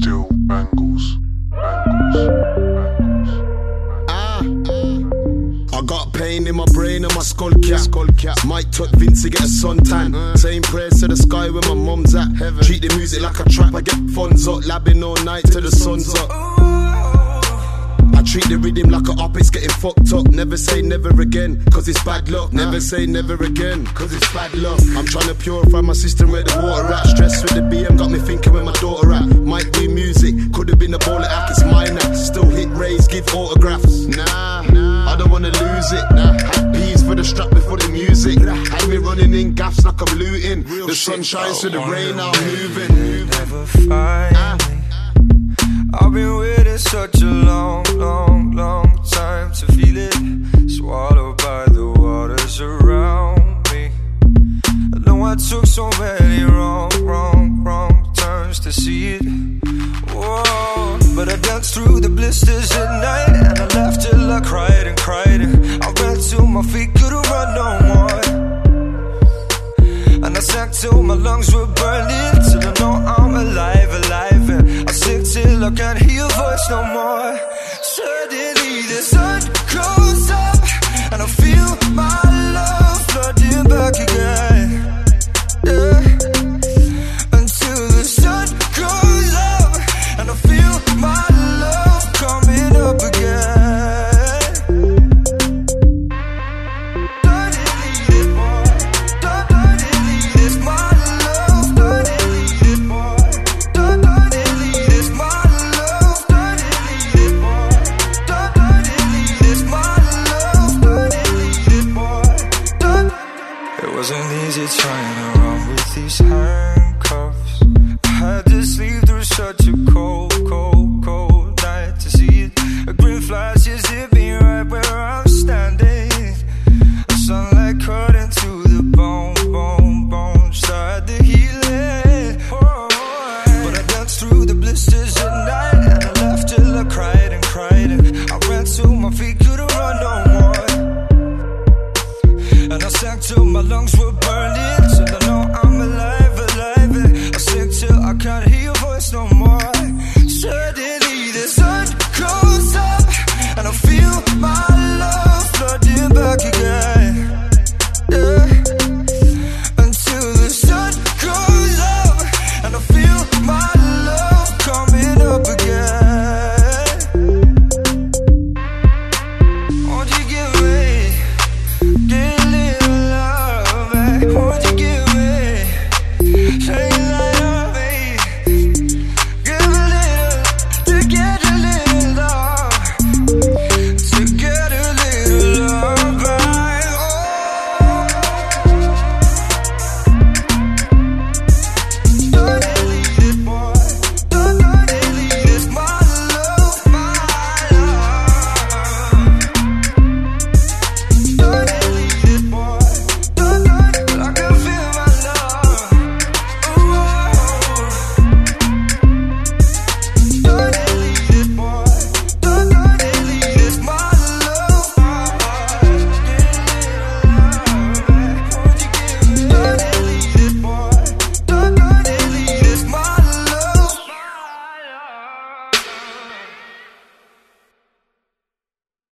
Still bangles. I got pain in my brain and my skull cap. Mike took Vince to get a suntan. Saying prayers to the sky where my mum's at. Treat the music like a trap, I get funds up. Labbing all night till the sun's up. I treat the rhythm like a op, it's getting fucked up. Never say never again, cause it's bad luck. Never say never again, cause it's bad luck. I'm trying to purify my system where the water at. Stress with the BM got me thinking where my daughter at. Might do music, could have been a ball of act, it's mine now. Still hit raise, give autographs. Nah, I don't wanna lose it. Had peas for the strap before the music. Had me running in gaps like I'm looting. The sun shines through the rain, now I'm moving. Never find me. I've been waiting such a long time to feel it. Swallowed by the waters around me. I know I took so many wrong turns to see it. Whoa. But I danced through the blisters at night, and I laughed till I cried and cried. And I ran till my feet couldn't run no more. And I sang till my lungs were burning, till I know I'm alive. And I sing till I can't hear your voice no more. Suddenly the sun goes up, and I feel my love flooding back again.